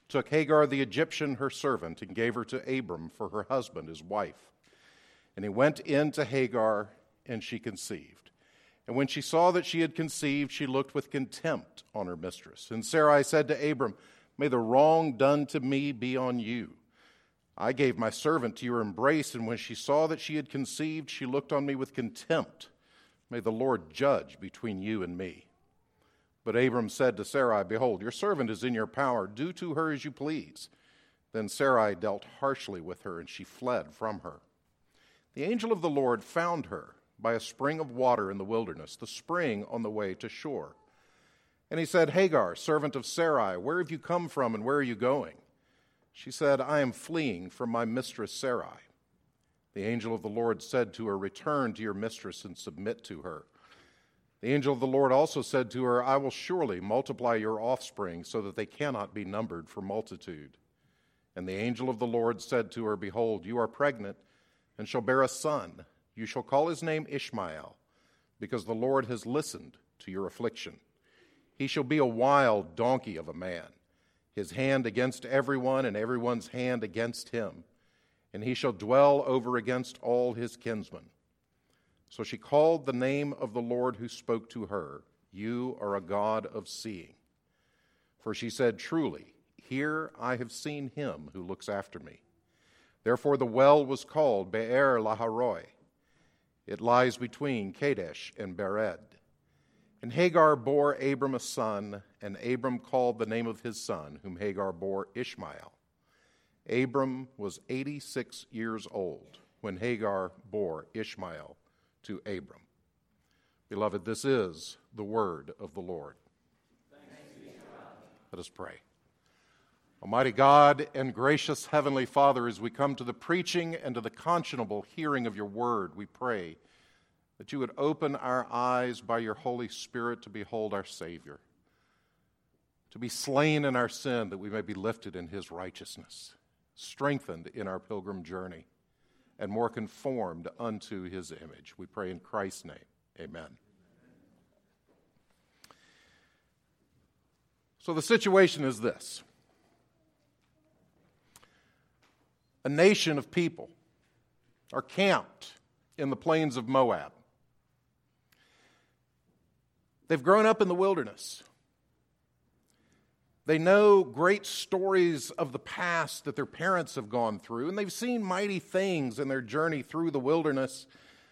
took Hagar the Egyptian, her servant, and gave her to Abram for her husband, his wife. And he went in to Hagar, and she conceived. And when she saw that she had conceived, she looked with contempt on her mistress. And Sarai said to Abram, "May the wrong done to me be on you. I gave my servant to your embrace, and when she saw that she had conceived, she looked on me with contempt. May the Lord judge between you and me." But Abram said to Sarai, "Behold, your servant is in your power. Do to her as you please." Then Sarai dealt harshly with her, and she fled from her. The angel of the Lord found her by a spring of water in the wilderness, the spring on the way to Shur. And he said, "Hagar, servant of Sarai, where have you come from and where are you going?" She said, "I am fleeing from my mistress Sarai." The angel of the Lord said to her, "Return to your mistress and submit to her." The angel of the Lord also said to her, "I will surely multiply your offspring so that they cannot be numbered for multitude." And the angel of the Lord said to her, "Behold, you are pregnant and shall bear a son. You shall call his name Ishmael, because the Lord has listened to your affliction. He shall be a wild donkey of a man, his hand against everyone and everyone's hand against him, and he shall dwell over against all his kinsmen." So she called the name of the Lord who spoke to her, "You are a God of seeing." For she said, "Truly, here I have seen him who looks after me." Therefore the well was called Be'er Laharoi. It lies between Kadesh and Bered. And Hagar bore Abram a son, and Abram called the name of his son, whom Hagar bore, Ishmael. Abram was 86 years old when Hagar bore Ishmael to Abram. Beloved, this is the word of the Lord. Thanks be to God. Let us pray. Almighty God and gracious Heavenly Father, as we come to the preaching and to the conscionable hearing of your word, we pray that you would open our eyes by your Holy Spirit to behold our Savior, to be slain in our sin that we may be lifted in his righteousness, strengthened in our pilgrim journey, and more conformed unto his image. We pray in Christ's name. Amen. So the situation is this. A nation of people are camped in the plains of Moab. They've grown up in the wilderness. They know great stories of the past that their parents have gone through, and they've seen mighty things in their journey through the wilderness.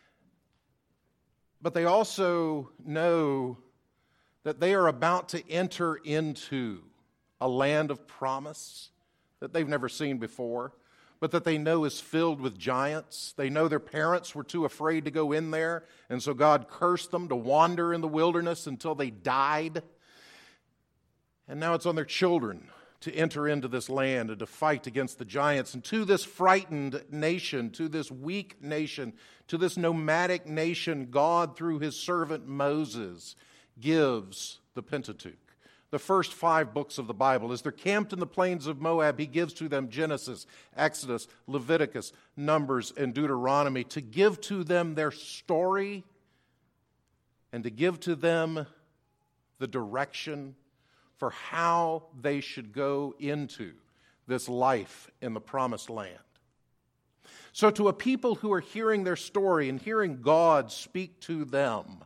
But they also know that they are about to enter into a land of promise that they've never seen before, but that they know is filled with giants. They know their parents were too afraid to go in there, and so God cursed them to wander in the wilderness until they died. And now it's on their children to enter into this land and to fight against the giants. And to this frightened nation, to this weak nation, to this nomadic nation, God, through his servant Moses, gives the Pentateuch, the first 5 books of the Bible. As they're camped in the plains of Moab, he gives to them Genesis, Exodus, Leviticus, Numbers, and Deuteronomy, to give to them their story and to give to them the direction for how they should go into this life in the promised land. So to a people who are hearing their story and hearing God speak to them,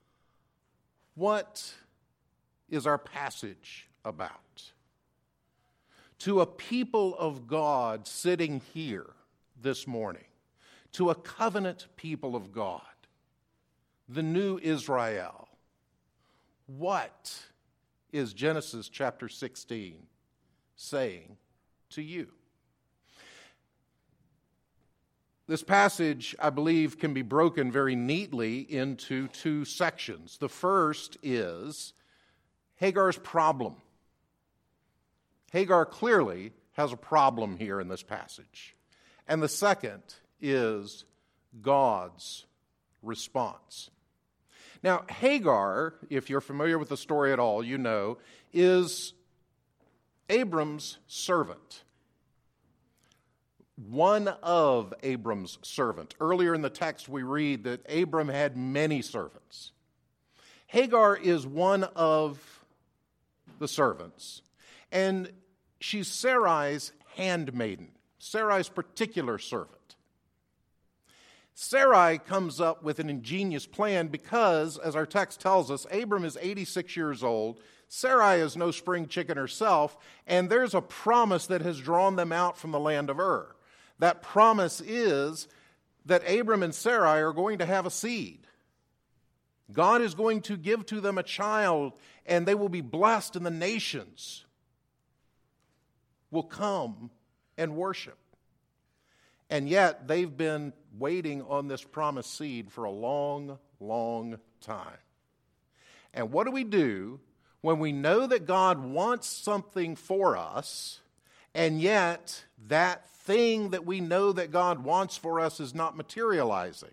what is our passage about? To a people of God sitting here this morning, to a covenant people of God, the new Israel, what is Genesis chapter 16 saying to you? This passage, I believe, can be broken very neatly into 2 sections. The first is Hagar's problem. Hagar clearly has a problem here in this passage. And the second is God's response. Now, Hagar, if you're familiar with the story at all, you know, is Abram's servant. One of Abram's servants. Earlier in the text, we read that Abram had many servants. Hagar is one of the servants. And she's Sarai's handmaiden, Sarai's particular servant. Sarai comes up with an ingenious plan because, as our text tells us, Abram is 86 years old, Sarai is no spring chicken herself, and there's a promise that has drawn them out from the land of Ur. That promise is that Abram and Sarai are going to have a seed. God is going to give to them a child, and they will be blessed, and the nations will come and worship. And yet, they've been waiting on this promised seed for a long, long time. And what do we do when we know that God wants something for us, and yet that thing that we know that God wants for us is not materializing?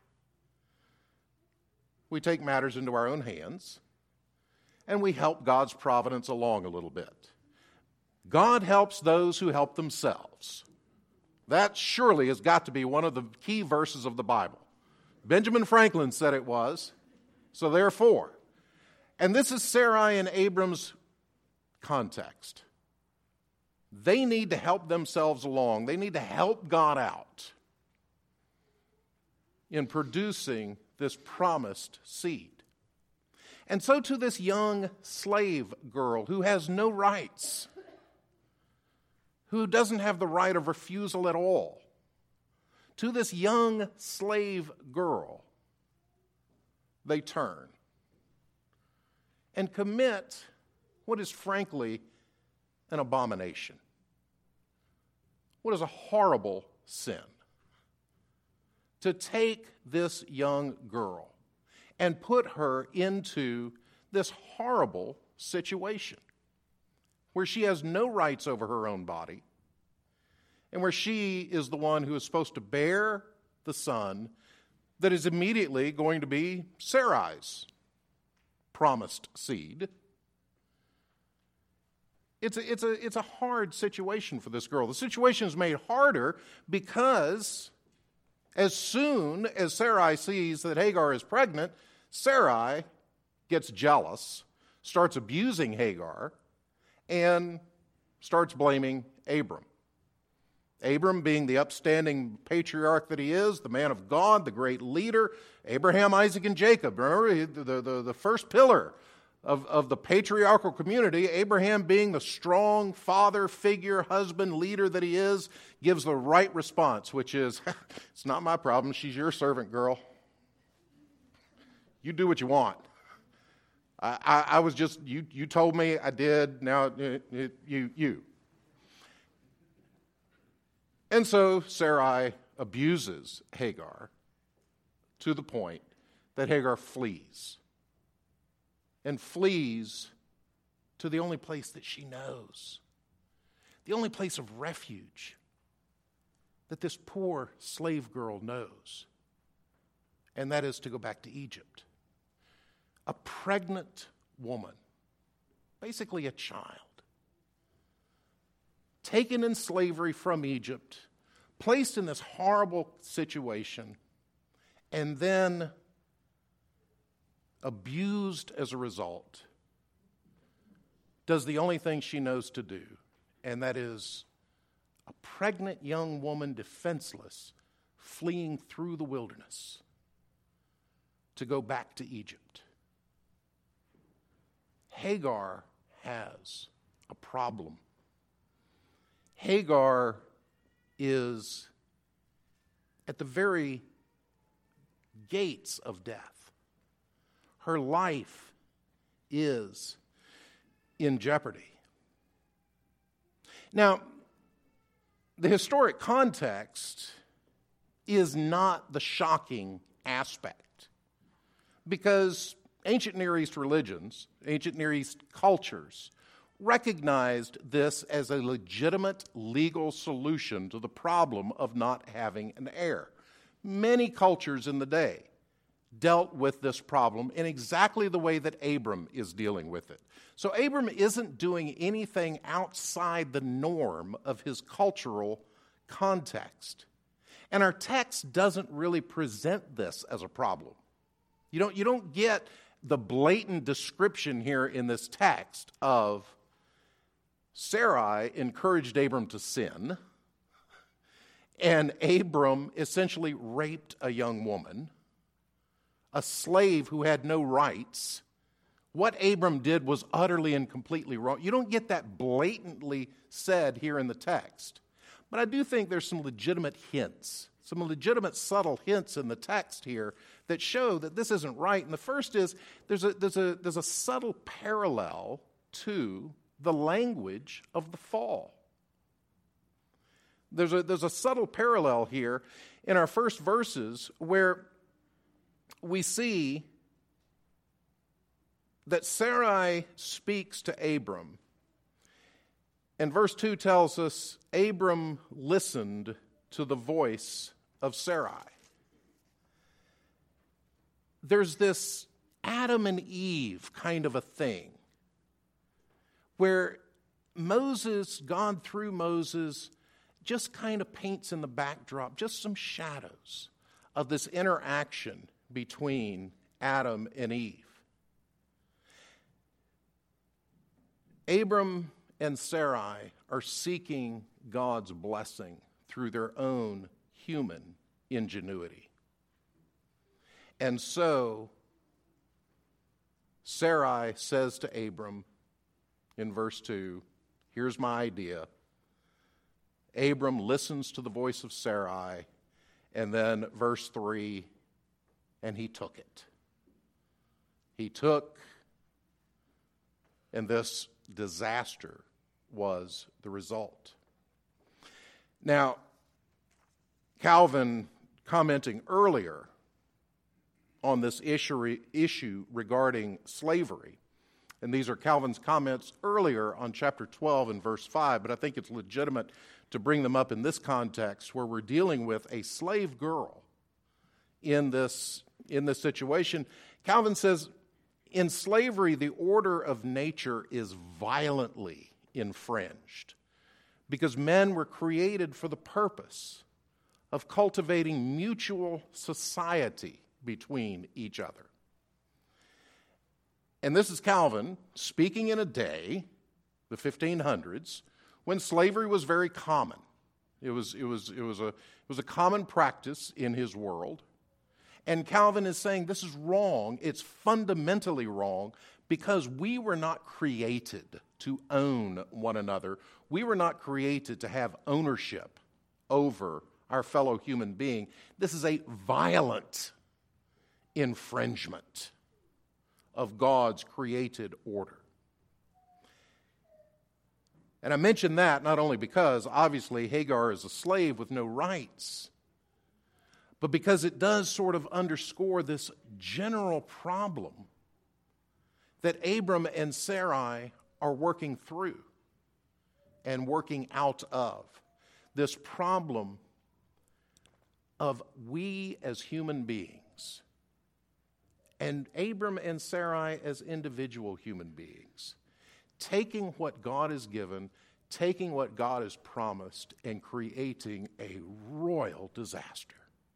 We take matters into our own hands, and we help God's providence along a little bit. God helps those who help themselves. That surely has got to be one of the key verses of the Bible. Benjamin Franklin said it was, so therefore. And this is Sarai and Abram's context. They need to help themselves along. They need to help God out in producing this promised seed. And so to this young slave girl who has no rights, who doesn't have the right of refusal at all, to this young slave girl, they turn and commit what is frankly an abomination. What is a horrible sin? To take this young girl and put her into this horrible situation where she has no rights over her own body, and where she is the one who is supposed to bear the son that is immediately going to be Sarai's promised seed. It's a hard situation for this girl. The situation is made harder because as soon as Sarai sees that Hagar is pregnant, Sarai gets jealous, starts abusing Hagar, and starts blaming Abram. Abram, being the upstanding patriarch that he is, the man of God, the great leader, Abraham, Isaac, and Jacob. Remember, the first pillar of the patriarchal community, Abraham being the strong father figure, husband, leader that he is, gives the right response, which is, it's not my problem, she's your servant, girl. You do what you want. I was just, you told me, I did, now you. And so Sarai abuses Hagar to the point that Hagar flees. And flees to the only place that she knows. The only place of refuge that this poor slave girl knows. And that is to go back to Egypt. A pregnant woman, basically a child, taken in slavery from Egypt, placed in this horrible situation, and then abused as a result, does the only thing she knows to do, and that is a pregnant young woman, defenseless, fleeing through the wilderness to go back to Egypt. Hagar has a problem. Hagar is at the very gates of death. Her life is in jeopardy. Now, the historic context is not the shocking aspect, because ancient Near East religions, ancient Near East cultures, recognized this as a legitimate legal solution to the problem of not having an heir. Many cultures in the day dealt with this problem in exactly the way that Abram is dealing with it. So Abram isn't doing anything outside the norm of his cultural context. And our text doesn't really present this as a problem. You don't get the blatant description here in this text of Sarai encouraged Abram to sin, and Abram essentially raped a young woman, a slave who had no rights. What Abram did was utterly and completely wrong. You don't get that blatantly said here in the text. But I do think there's some legitimate hints, some legitimate subtle hints in the text here that show that this isn't right. And the first is there's a subtle parallel to the language of the fall. There's a subtle parallel here in our first verses where we see that Sarai speaks to Abram. And verse 2 tells us Abram listened to the voice of Sarai. There's this Adam and Eve kind of a thing where God through Moses, just kind of paints in the backdrop just some shadows of this interaction between Adam and Eve. Abram and Sarai are seeking God's blessing through their own human ingenuity. And so Sarai says to Abram in verse 2, here's my idea. Abram listens to the voice of Sarai, and then verse 3, and he took it. He took, and this disaster was the result. Now, Calvin, commenting earlier on this issue regarding slavery, and these are Calvin's comments earlier on chapter 12 and verse 5, but I think it's legitimate to bring them up in this context where we're dealing with a slave girl in this situation. Calvin says, in slavery, the order of nature is violently infringed because men were created for the purpose of cultivating mutual society between each other. And this is Calvin speaking in a day, the 1500s, when slavery was very common. It was a common practice in his world. And Calvin is saying this is wrong. It's fundamentally wrong because we were not created to own one another. We were not created to have ownership over our fellow human being. This is a violent infringement of God's created order. And I mention that not only because, obviously, Hagar is a slave with no rights, but because it does sort of underscore this general problem that Abram and Sarai are working through and working out of. This problem of we as human beings and Abram and Sarai as individual human beings, taking what God has given, taking what God has promised, and creating a royal disaster.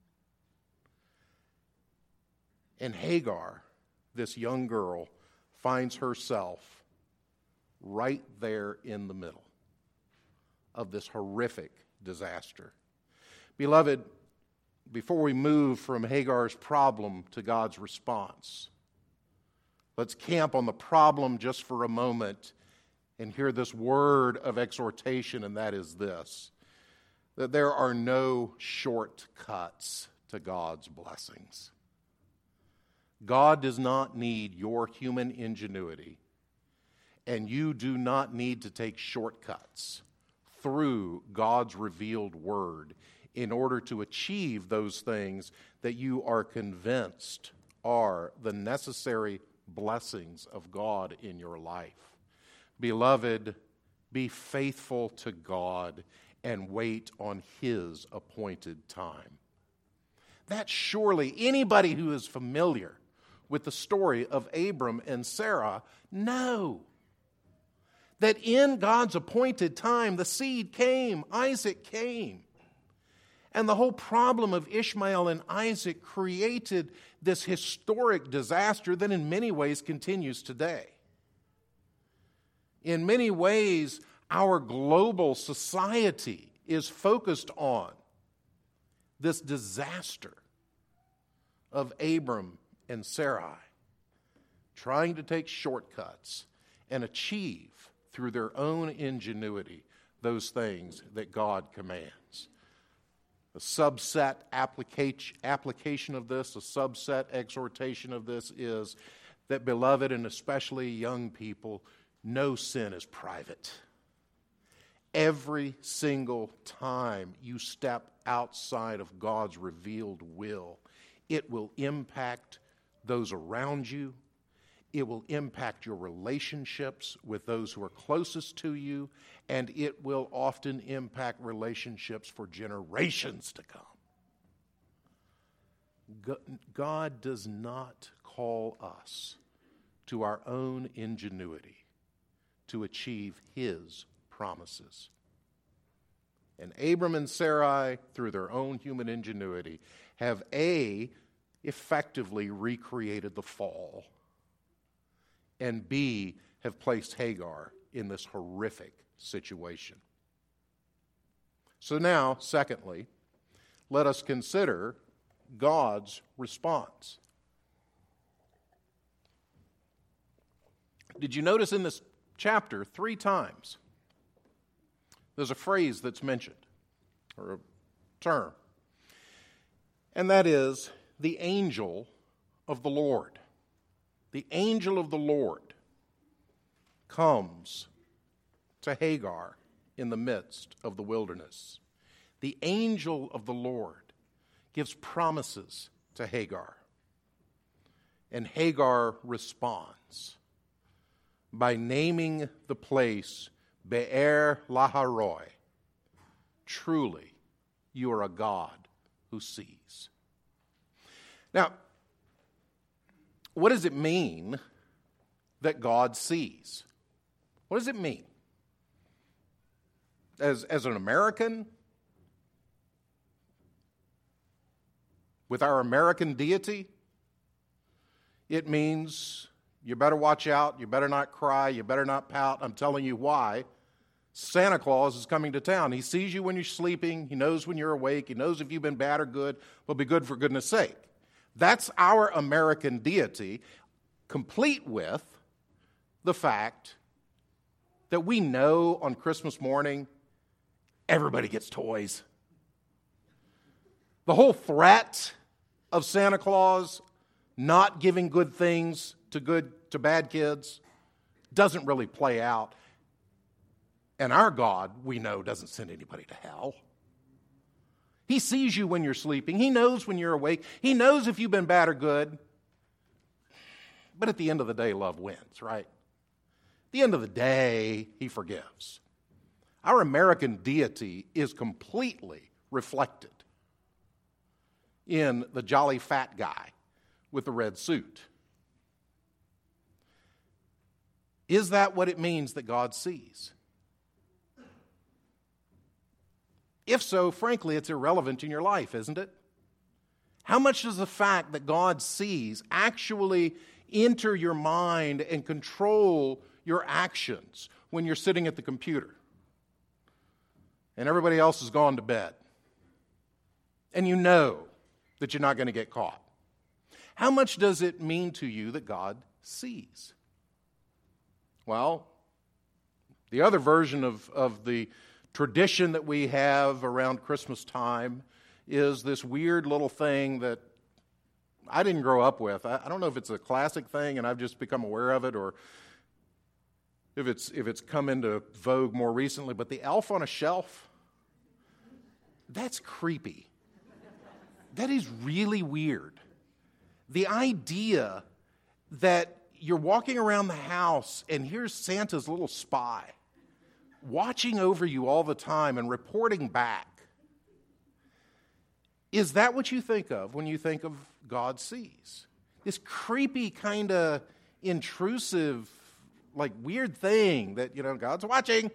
And Hagar, this young girl, finds herself right there in the middle of this horrific disaster. Beloved, before we move from Hagar's problem to God's response, let's camp on the problem just for a moment and hear this word of exhortation, and that is this, that there are no shortcuts to God's blessings. God does not need your human ingenuity, and you do not need to take shortcuts through God's revealed word in order to achieve those things that you are convinced are the necessary blessings of God in your life. Beloved, be faithful to God and wait on His appointed time. That surely anybody who is familiar with the story of Abram and Sarah know that in God's appointed time, the seed came, Isaac came. And the whole problem of Ishmael and Isaac created this historic disaster that in many ways continues today. In many ways, our global society is focused on this disaster of Abram and Sarai trying to take shortcuts and achieve through their own ingenuity those things that God commands. A subset application of this, a subset exhortation of this is that, beloved, and especially young people, no sin is private. Every single time you step outside of God's revealed will, it will impact those around you. It will impact your relationships with those who are closest to you, and it will often impact relationships for generations to come. God does not call us to our own ingenuity to achieve His promises. And Abram and Sarai, through their own human ingenuity, have effectively recreated the fall, and B, have placed Hagar in this horrific situation. So now, secondly, let us consider God's response. Did you notice in this chapter 3 times there's a phrase that's mentioned, or a term, and that is the angel of the Lord. The angel of the Lord comes to Hagar in the midst of the wilderness. The angel of the Lord gives promises to Hagar, and Hagar responds by naming the place Be'er Laharoi. Truly, you are a God who sees. Now, what does it mean that God sees? What does it mean? As an American, with our American deity, it means you better watch out, you better not cry, you better not pout. I'm telling you why. Santa Claus is coming to town. He sees you when you're sleeping. He knows when you're awake. He knows if you've been bad or good. Well, be good for goodness sake. That's our American deity, complete with the fact that we know on Christmas morning everybody gets toys. The whole threat of Santa Claus not giving good things to bad kids doesn't really play out. And our God, we know, doesn't send anybody to hell. He sees you when you're sleeping. He knows when you're awake. He knows if you've been bad or good. But at the end of the day, love wins, right? At the end of the day, He forgives. Our American deity is completely reflected in the jolly fat guy with the red suit. Is that what it means that God sees? If so, frankly, it's irrelevant in your life, isn't it? How much does the fact that God sees actually enter your mind and control your actions when you're sitting at the computer and everybody else has gone to bed and you know that you're not going to get caught? How much does it mean to you that God sees? Well, the other version of the tradition that we have around Christmas time is this weird little thing that I didn't grow up with. I don't know if it's a classic thing and I've just become aware of it, or if it's come into vogue more recently, but the elf on a shelf, that's creepy. That is really weird. The idea that you're walking around the house and here's Santa's little spy watching over you all the time and reporting back. Is that what you think of when you think of God sees? This creepy, kind of intrusive, like weird thing that, God's watching.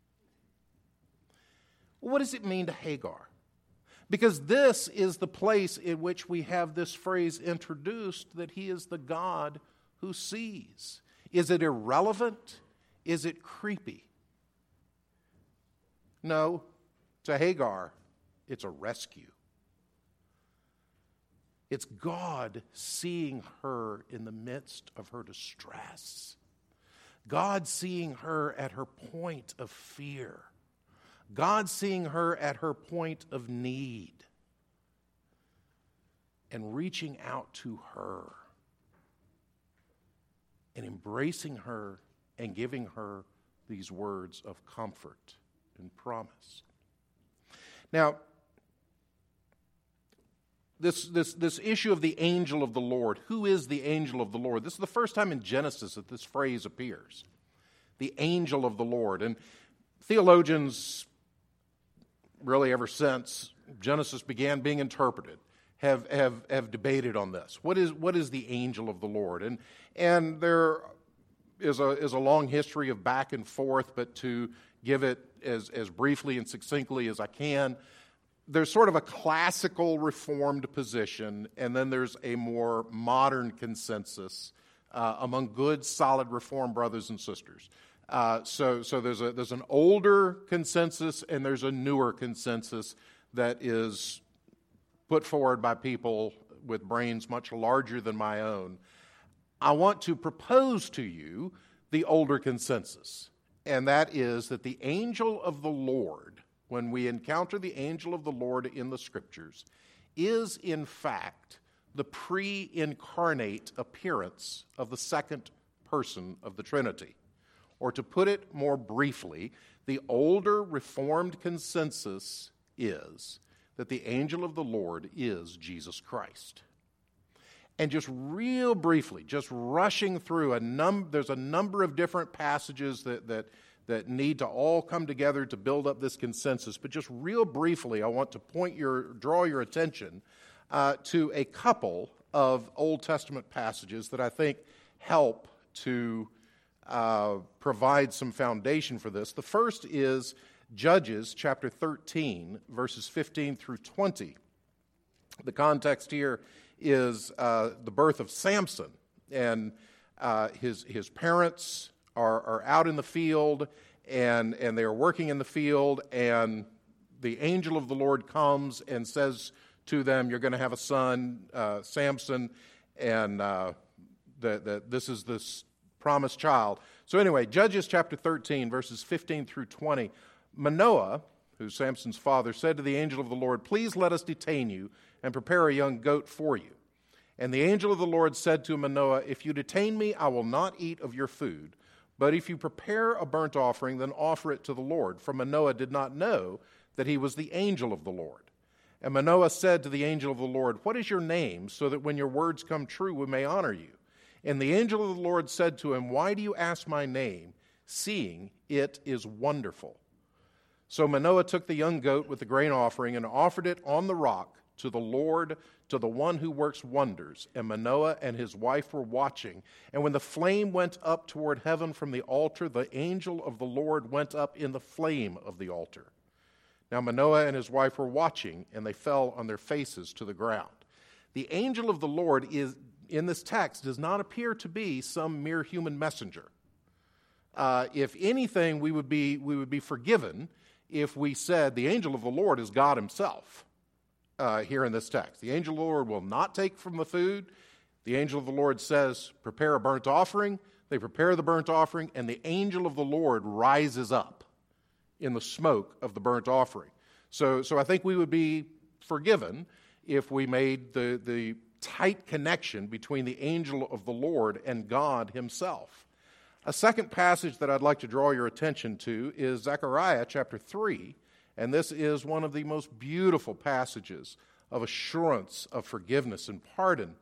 What does it mean to Hagar? Because this is the place in which we have this phrase introduced, that He is the God who sees. Is it irrelevant? Is it creepy? No, to Hagar, it's a rescue. It's God seeing her in the midst of her distress. God seeing her at her point of fear. God seeing her at her point of need. And reaching out to her. And embracing her and giving her these words of comfort and promise. Now, this issue of the angel of the Lord. Who is the angel of the Lord? This is the first time in Genesis that this phrase appears. The angel of the Lord. And theologians, really ever since Genesis began being interpreted, have debated on this. What is the angel of the Lord? And there is a long history of back and forth, but to give it as briefly and succinctly as I can, there's sort of a classical Reformed position, and then there's a more modern consensus among good, solid Reformed brothers and sisters. So there's an older consensus, and there's a newer consensus that is put forward by people with brains much larger than my own. I want to propose to you the older consensus, and that is that the angel of the Lord, when we encounter the angel of the Lord in the Scriptures, is in fact the pre-incarnate appearance of the second person of the Trinity. Or to put it more briefly, the older Reformed consensus is that the angel of the Lord is Jesus Christ. And just real briefly, just rushing through there's a number of different passages that need to all come together to build up this consensus. But just real briefly, I want to draw your attention to a couple of Old Testament passages that I think help to provide some foundation for this. The first is Judges chapter 13, verses 15 through 20. The context here is the birth of Samson, and his parents are out in the field, and they are working in the field, and the angel of the Lord comes and says to them, "You're going to have a son, Samson, and that this is this promised child." So anyway, Judges chapter 13, verses 15 through 20. Manoah, who's Samson's father, said to the angel of the Lord, "Please let us detain you and prepare a young goat for you." And the angel of the Lord said to Manoah, "If you detain me, I will not eat of your food. But if you prepare a burnt offering, then offer it to the Lord." For Manoah did not know that he was the angel of the Lord. And Manoah said to the angel of the Lord, "What is your name, so that when your words come true, we may honor you?" And the angel of the Lord said to him, "Why do you ask my name, seeing it is wonderful?" So Manoah took the young goat with the grain offering and offered it on the rock to the Lord, to the one who works wonders. And Manoah and his wife were watching. And when the flame went up toward heaven from the altar, the angel of the Lord went up in the flame of the altar. Now Manoah and his wife were watching, and they fell on their faces to the ground. The angel of the Lord is in this text does not appear to be some mere human messenger. If anything, we would be forgiven if we said the angel of the Lord is God himself here in this text. The angel of the Lord will not take from the food. The angel of the Lord says, "Prepare a burnt offering." They prepare the burnt offering, and the angel of the Lord rises up in the smoke of the burnt offering. So I think we would be forgiven if we made the tight connection between the angel of the Lord and God himself. A second passage that I'd like to draw your attention to is Zechariah chapter 3, and this is one of the most beautiful passages of assurance of forgiveness and pardon.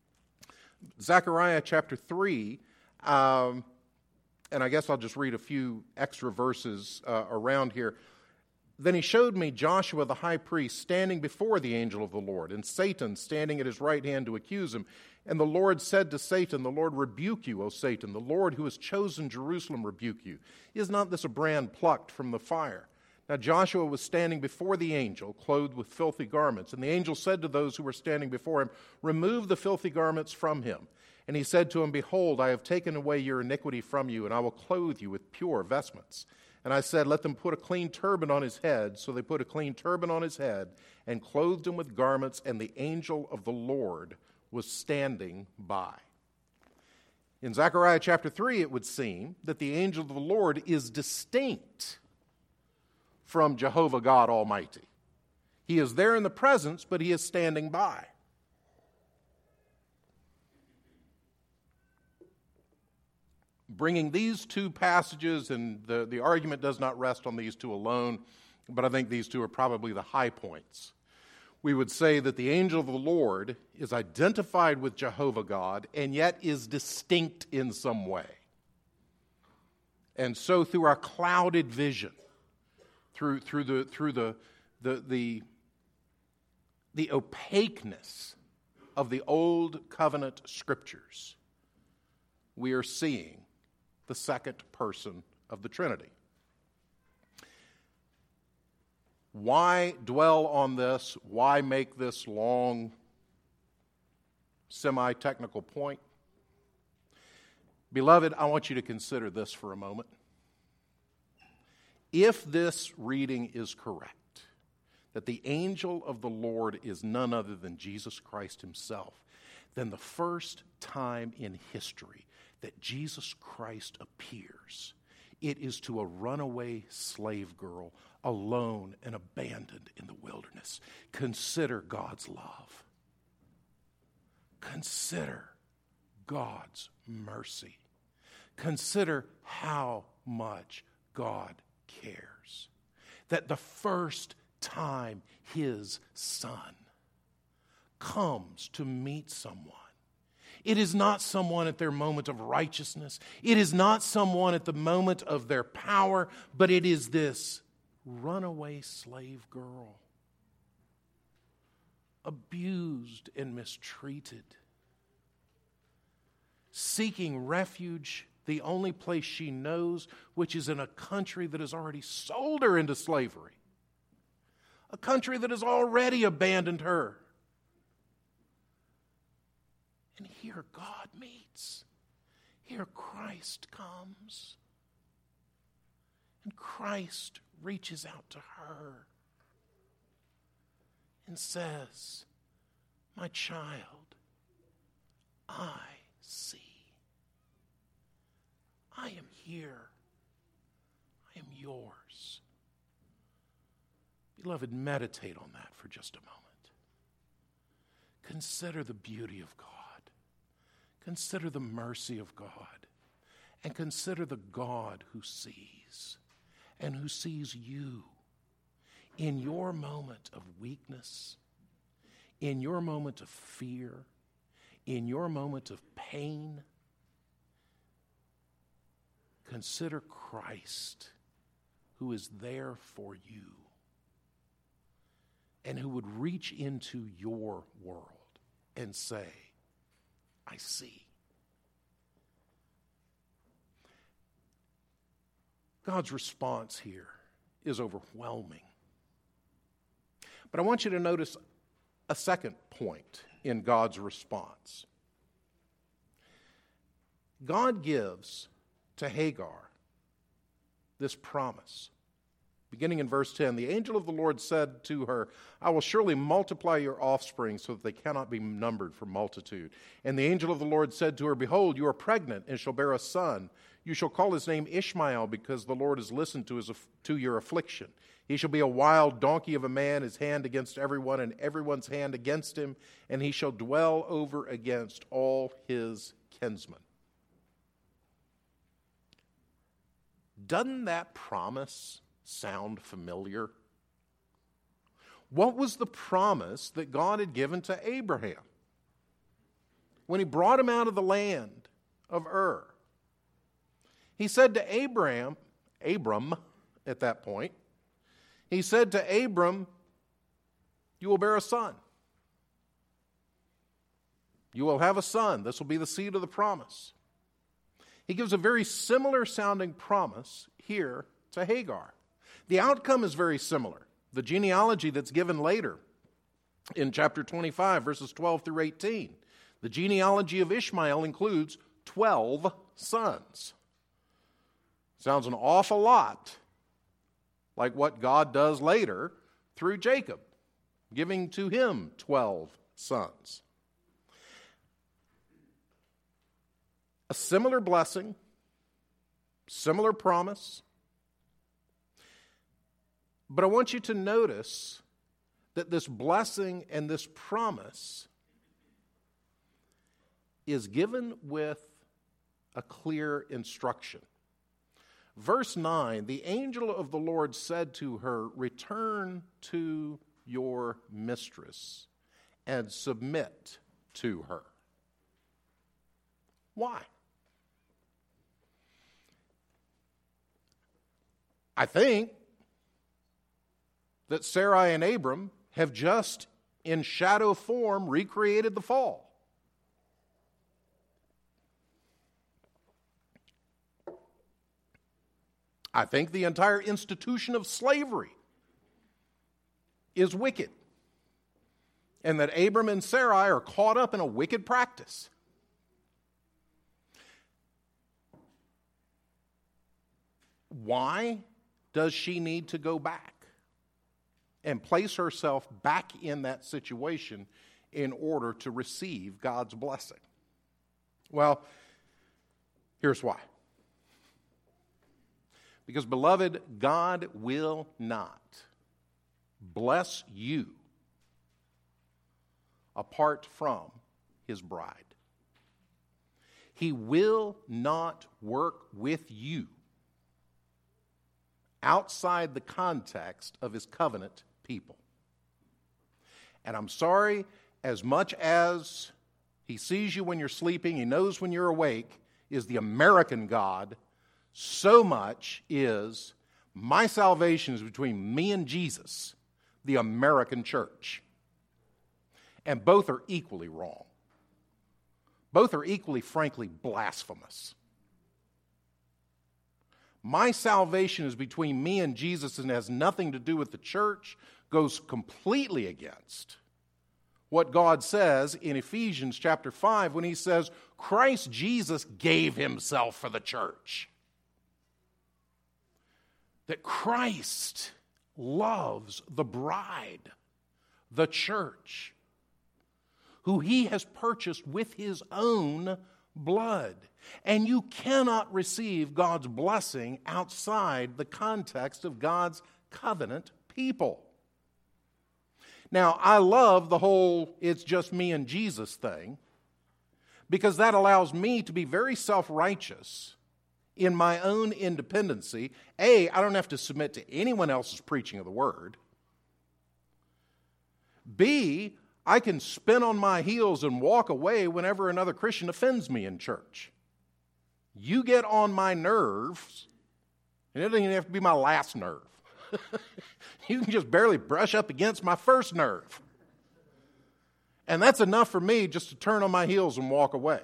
Zechariah chapter 3, and I guess I'll just read a few extra verses around here. Then he showed me Joshua the high priest standing before the angel of the Lord, and Satan standing at his right hand to accuse him. And the Lord said to Satan, "The Lord rebuke you, O Satan. The Lord who has chosen Jerusalem rebuke you. Is not this a brand plucked from the fire?" Now Joshua was standing before the angel, clothed with filthy garments. And the angel said to those who were standing before him, "Remove the filthy garments from him." And he said to him, "Behold, I have taken away your iniquity from you, and I will clothe you with pure vestments." And I said, let them put a clean turban on his head. So they put a clean turban on his head and clothed him with garments, and the angel of the Lord was standing by. In Zechariah chapter 3, it would seem that the angel of the Lord is distinct from Jehovah God Almighty. He is there in the presence, but he is standing by. Bringing these two passages, and the argument does not rest on these two alone, but I think these two are probably the high points. We would say that the angel of the Lord is identified with Jehovah God and yet is distinct in some way. And so through our clouded vision, through the opaqueness of the Old Covenant Scriptures, we are seeing the second person of the Trinity. Why dwell on this? Why make this long, semi-technical point? Beloved, I want you to consider this for a moment. If this reading is correct, that the angel of the Lord is none other than Jesus Christ himself, then the first time in history that Jesus Christ appears, it is to a runaway slave girl, alone and abandoned in the wilderness. Consider God's love. Consider God's mercy. Consider how much God cares. That the first time his son comes to meet someone, it is not someone at their moment of righteousness. It is not someone at the moment of their power, but it is this runaway slave girl, abused and mistreated, seeking refuge, the only place she knows, which is in a country that has already sold her into slavery, a country that has already abandoned her. And here God meets. Here Christ comes. And Christ reaches out to her and says, my child, I see. I am here. I am yours. Beloved, meditate on that for just a moment. Consider the beauty of God. Consider the mercy of God. And consider the God who sees and who sees you in your moment of weakness, in your moment of fear, in your moment of pain. Consider Christ who is there for you and who would reach into your world and say, I see. God's response here is overwhelming. But I want you to notice a second point in God's response. God gives to Hagar this promise. Beginning in verse 10, the angel of the Lord said to her, I will surely multiply your offspring so that they cannot be numbered for multitude. And the angel of the Lord said to her, behold, you are pregnant and shall bear a son. You shall call his name Ishmael, because the Lord has listened to your affliction. He shall be a wild donkey of a man, his hand against everyone, and everyone's hand against him, and he shall dwell over against all his kinsmen. Doesn't that promise sound familiar? What was the promise that God had given to Abraham when he brought him out of the land of Ur? He said to Abram at that point, he said to Abram, you will bear a son. You will have a son. This will be the seed of the promise. He gives a very similar sounding promise here to Hagar. The outcome is very similar. The genealogy that's given later in chapter 25, verses 12 through 18. The genealogy of Ishmael includes 12 sons. Sounds an awful lot like what God does later through Jacob, giving to him 12 sons. A similar blessing, similar promise. But I want you to notice that this blessing and this promise is given with a clear instruction. Verse 9, the angel of the Lord said to her, "Return to your mistress and submit to her." Why? I think that Sarai and Abram have just, in shadow form, recreated the fall. I think the entire institution of slavery is wicked, and that Abram and Sarai are caught up in a wicked practice. Why does she need to go back and place herself back in that situation in order to receive God's blessing? Well, here's why. Because, beloved, God will not bless you apart from His bride. He will not work with you outside the context of His covenant people. And I'm sorry, as much as He sees you when you're sleeping, He knows when you're awake, is the American God, so much is my salvation is between me and Jesus, the American church. And both are equally wrong. Both are equally, frankly, blasphemous. My salvation is between me and Jesus and has nothing to do with the church, goes completely against what God says in Ephesians chapter 5 when He says, Christ Jesus gave Himself for the church. That Christ loves the bride, the church, who He has purchased with His own blood. And you cannot receive God's blessing outside the context of God's covenant people. Now, I love the whole it's just me and Jesus thing, because that allows me to be very self-righteous in my own independency. A, I don't have to submit to anyone else's preaching of the word. B, I can spin on my heels and walk away whenever another Christian offends me in church. You get on my nerves, and it doesn't even have to be my last nerve. You can just barely brush up against my first nerve. And that's enough for me just to turn on my heels and walk away.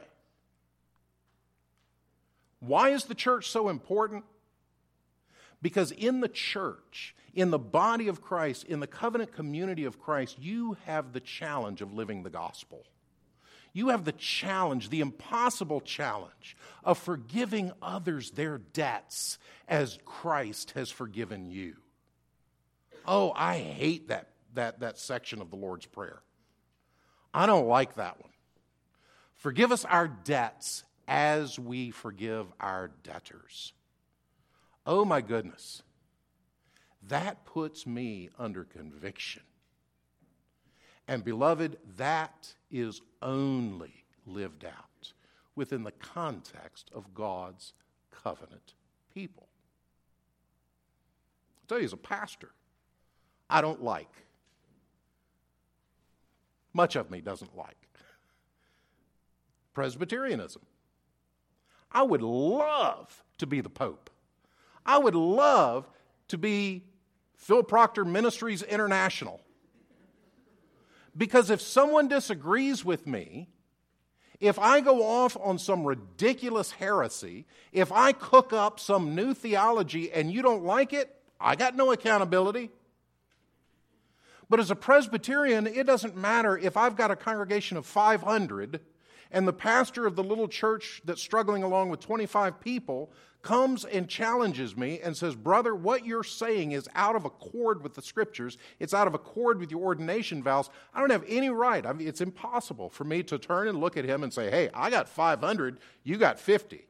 Why is the church so important? Because in the church, in the body of Christ, in the covenant community of Christ, you have the challenge of living the gospel. You have the challenge, the impossible challenge of forgiving others their debts as Christ has forgiven you. Oh, I hate that section of the Lord's Prayer. I don't like that one. Forgive us our debts as we forgive our debtors. Oh my goodness. That puts me under conviction. And beloved, that is only lived out within the context of God's covenant people. I'll tell you, as a pastor, I don't like, much of me doesn't like, Presbyterianism. I would love to be the Pope. I would love to be Phil Proctor Ministries International. Because if someone disagrees with me, if I go off on some ridiculous heresy, if I cook up some new theology and you don't like it, I got no accountability. But as a Presbyterian, it doesn't matter if I've got a congregation of 500 And the pastor of the little church that's struggling along with 25 people comes and challenges me and says, brother, what you're saying is out of accord with the Scriptures. It's out of accord with your ordination vows. I don't have any right. I mean, it's impossible for me to turn and look at him and say, hey, I got 500, you got 50.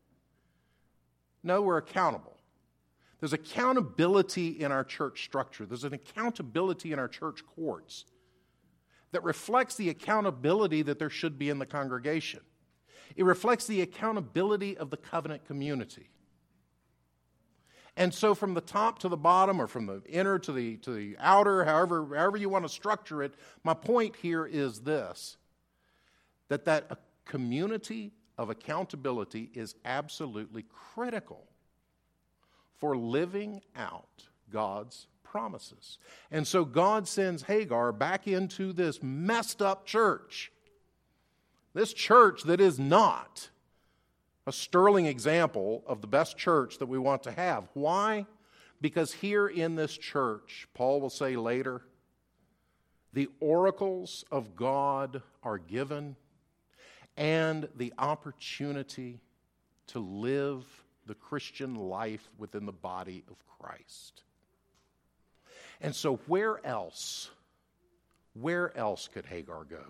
No, we're accountable. There's accountability in our church structure. There's an accountability in our church courts that reflects the accountability that there should be in the congregation. It reflects the accountability of the covenant community. And so from the top to the bottom, or from the inner to the outer, however you want to structure it, my point here is this, that a community of accountability is absolutely critical for living out God's promises. And so God sends Hagar back into this messed up church. This church that is not a sterling example of the best church that we want to have. Why? Because here in this church, Paul will say later, the oracles of God are given and the opportunity to live the Christian life within the body of Christ. And so where else could Hagar go?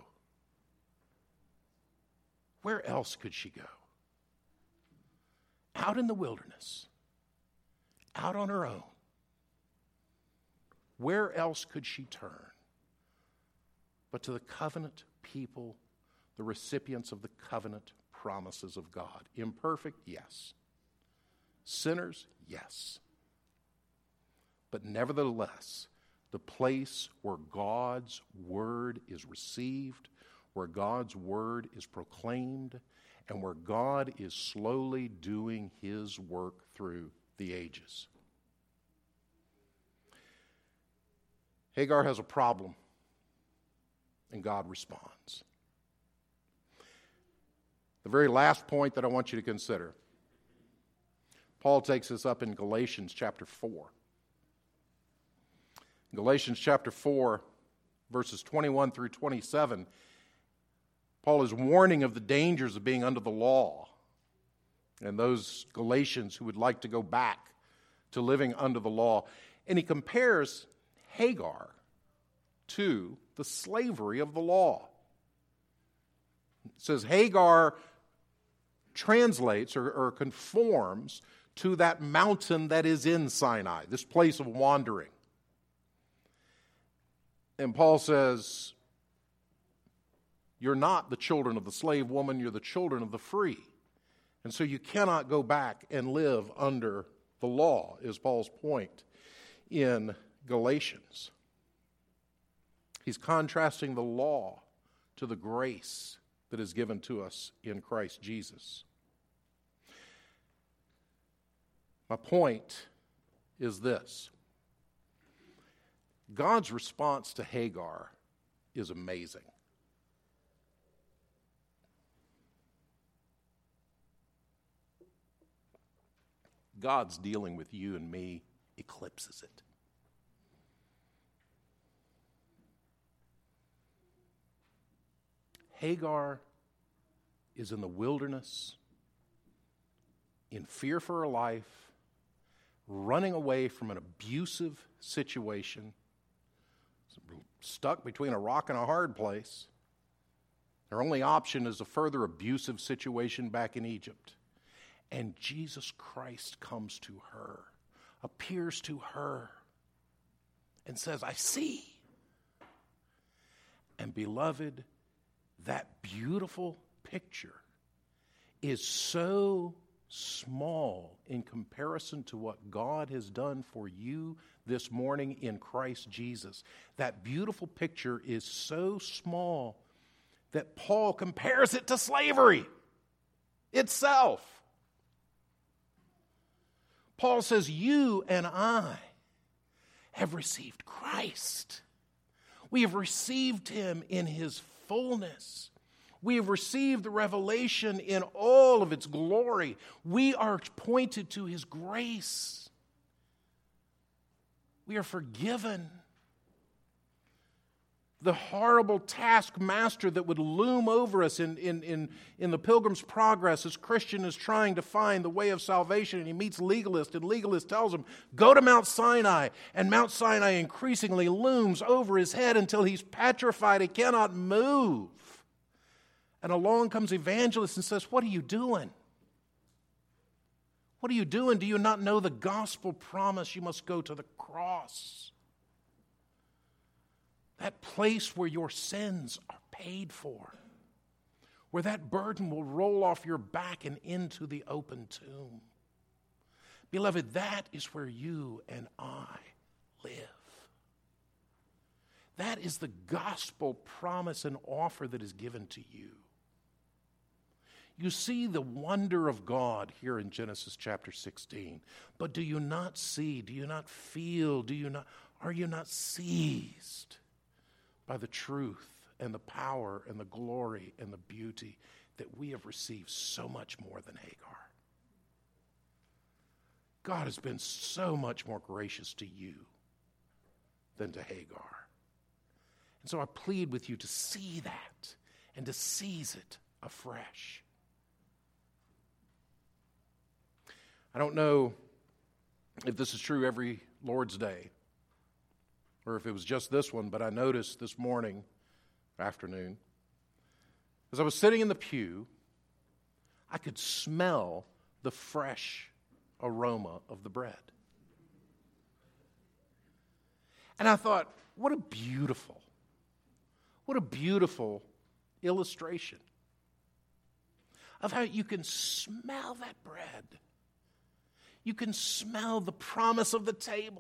Where else could she go? Out in the wilderness, out on her own. Where else could she turn but to the covenant people, the recipients of the covenant promises of God? Imperfect, yes. Sinners, yes. But nevertheless, the place where God's word is received, where God's word is proclaimed, and where God is slowly doing his work through the ages. Hagar has a problem, and God responds. The very last point that I want you to consider, Paul takes us up in Galatians chapter 4. Galatians chapter 4, verses 21 through 27, Paul is warning of the dangers of being under the law, and those Galatians who would like to go back to living under the law. And he compares Hagar to the slavery of the law. It says Hagar translates or conforms to that mountain that is in Sinai, this place of wandering. And Paul says, you're not the children of the slave woman, you're the children of the free. And so you cannot go back and live under the law, is Paul's point in Galatians. He's contrasting the law to the grace that is given to us in Christ Jesus. My point is this. God's response to Hagar is amazing. God's dealing with you and me eclipses it. Hagar is in the wilderness, in fear for her life, running away from an abusive situation, stuck between a rock and a hard place. Her only option is a further abusive situation back in Egypt. And Jesus Christ comes to her, appears to her, and says, I see. And beloved, that beautiful picture is so small in comparison to what God has done for you this morning in Christ Jesus. That beautiful picture is so small that Paul compares it to slavery itself. Paul says, you and I have received Christ. We have received him in his fullness. We have received the revelation in all of its glory. We are pointed to his grace. We are forgiven. the horrible taskmaster that would loom over us in the Pilgrim's Progress as Christian is trying to find the way of salvation, and he meets legalist, and legalist tells him, go to Mount Sinai, and Mount Sinai increasingly looms over his head until he's petrified, he cannot move. And along comes evangelist and says, what are you doing? What are you doing? Do you not know the gospel promise? You must go to the cross. That place where your sins are paid for, where that burden will roll off your back and into the open tomb. Beloved, that is where you and I live. That is the gospel promise and offer that is given to you. You see the wonder of God here in Genesis chapter 16, but do you not see, do you not feel, are you not seized by the truth and the power and the glory and the beauty that we have received so much more than Hagar? God has been so much more gracious to you than to Hagar. And so I plead with you to see that and to seize it afresh. I don't know if this is true every Lord's Day, or if it was just this one, but I noticed this afternoon, as I was sitting in the pew, I could smell the fresh aroma of the bread. And I thought, what a beautiful illustration of how you can smell that bread. You can smell the promise of the table.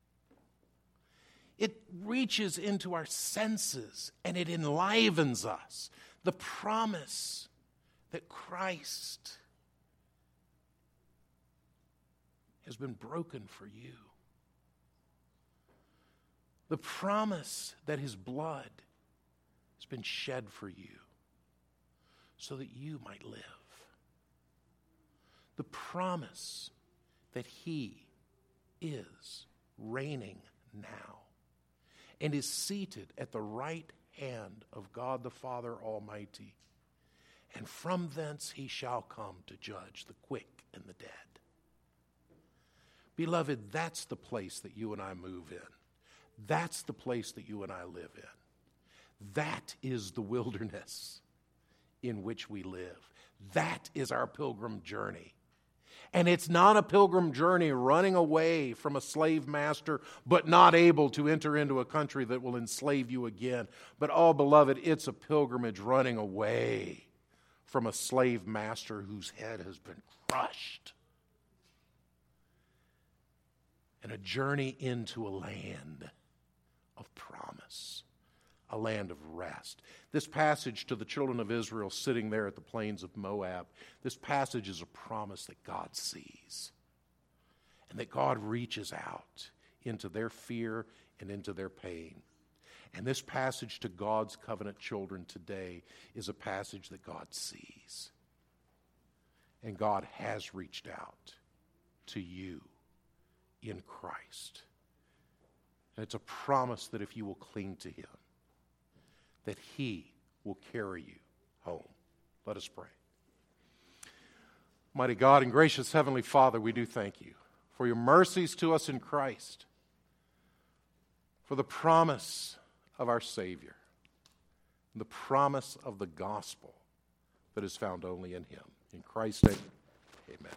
It reaches into our senses and it enlivens us. The promise that Christ has been broken for you. The promise that his blood has been shed for you so that you might live. The promise that he is reigning now and is seated at the right hand of God the Father Almighty. And from thence he shall come to judge the quick and the dead. Beloved, that's the place that you and I move in. That's the place that you and I live in. That is the wilderness in which we live. That is our pilgrim journey. And it's not a pilgrim journey running away from a slave master, but not able to enter into a country that will enslave you again. But, oh, beloved, it's a pilgrimage running away from a slave master whose head has been crushed. And a journey into a land of promise, a land of rest. This passage to the children of Israel sitting there at the plains of Moab, this passage is a promise that God sees and that God reaches out into their fear and into their pain. And this passage to God's covenant children today is a passage that God sees. And God has reached out to you in Christ. And it's a promise that if you will cling to him, that he will carry you home. Let us pray. Mighty God and gracious Heavenly Father, we do thank you for your mercies to us in Christ, for the promise of our Savior, and the promise of the gospel that is found only in him. In Christ's name, amen.